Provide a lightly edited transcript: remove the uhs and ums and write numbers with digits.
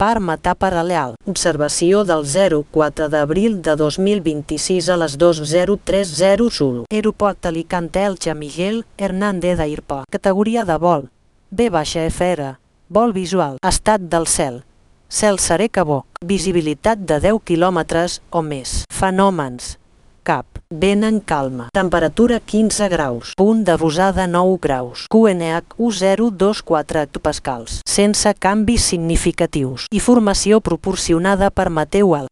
par metà paral·lel. Observació del 04 d'abril de 2026 a les 2:03:01. Aeroport Alicante Elche Miguel Hernández Airport. Categoria de vol B-FR. Vol visual. Estat del cel. Cel serè Cabó. Visibilitat de 10 km o més. Fenòmens. Cap. Vent en calma. Temperatura 15 graus. Punt de bosada 9 graus. QNH 1024 hectopascals. Sense canvis significatius. Informació proporcionada per Mateu Al.